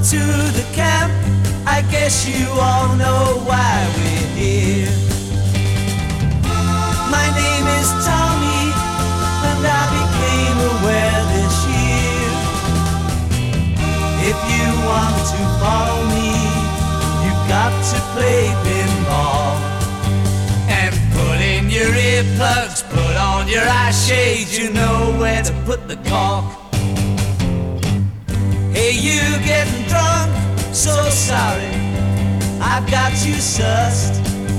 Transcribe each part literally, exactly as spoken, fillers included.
to the camp. I guess you all know why we're here. My name is Tommy, and I became aware this year. If you want to follow me, you've got to play pinball. And put in your earplugs, put on your eye shades, you know where to put the cork. Hey, you getting drunk? So sorry, I've got you sussed.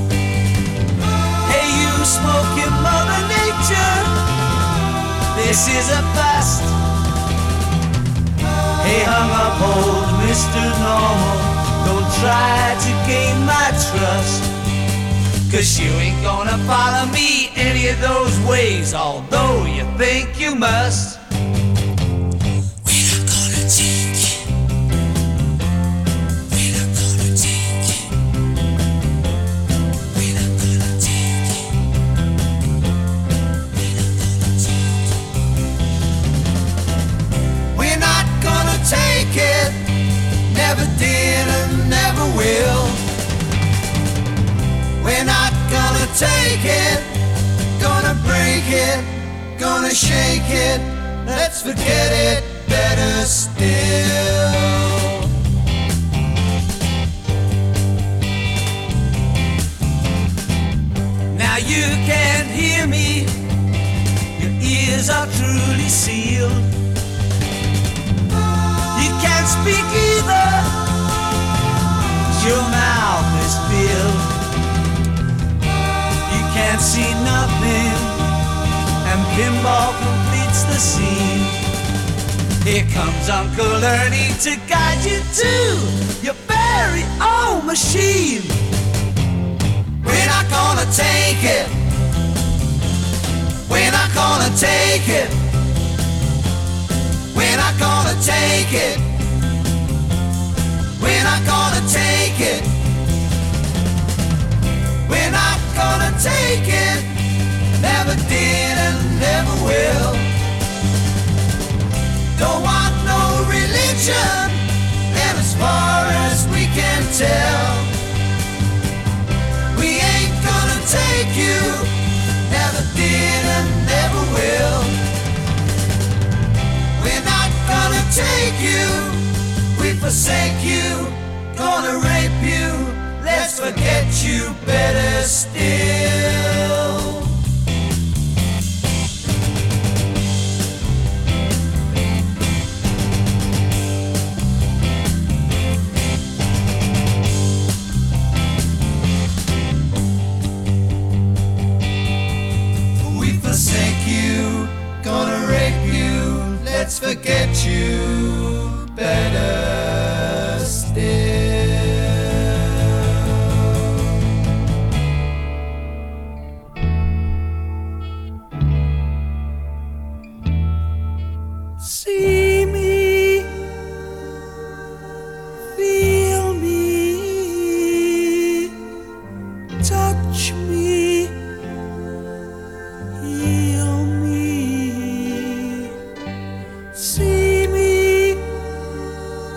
Hey, you smoking Mother Nature, this is a bust. Hey, hung up old Mister Normal, don't try to gain my trust. Cause you ain't gonna follow me any of those ways, although you think you must. Take it, never did and never will. We're not gonna take it, gonna break it, gonna shake it. Let's forget it, better still. Now you can't hear me, your ears are truly sealed. You can't speak either, your mouth is filled. You can't see nothing, and pinball completes the scene. Here comes Uncle Ernie to guide you to your very own machine. We're not gonna take it, we're not gonna take it, we're not gonna take it, we're not gonna take it, we're not gonna take it, never did and never will. Don't want no religion, and as far as we can tell, we ain't gonna take you, never did and never will. We're not gonna take you, we forsake you, gonna rape you, let's forget you, better still. We forsake you, gonna rape you, let's forget you, better still. See me, feel me, touch me, heal me. See me,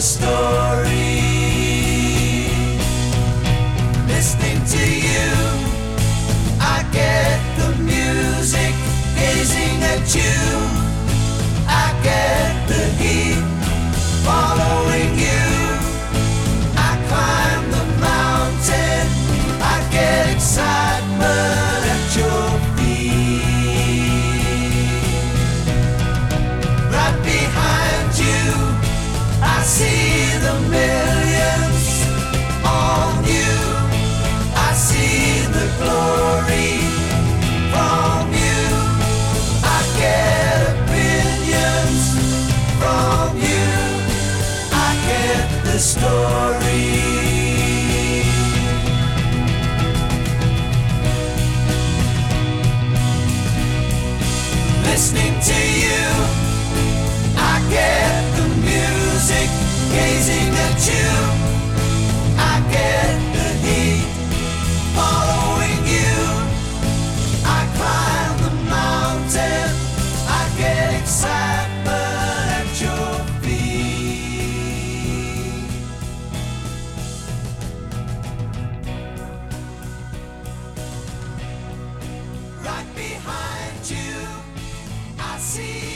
story. Listening to you, I get the music. Gazing at you, I get the heat. Following you, I climb the mountain. I get excitement at your feet. Right behind you, I see the millions on you. I see the glory from you. I get opinions from you. I get the story. Listening to you, I get the music. Gazing at you, I get the heat. Following you, I climb the mountain. I get excitement at your feet. Right behind you, I see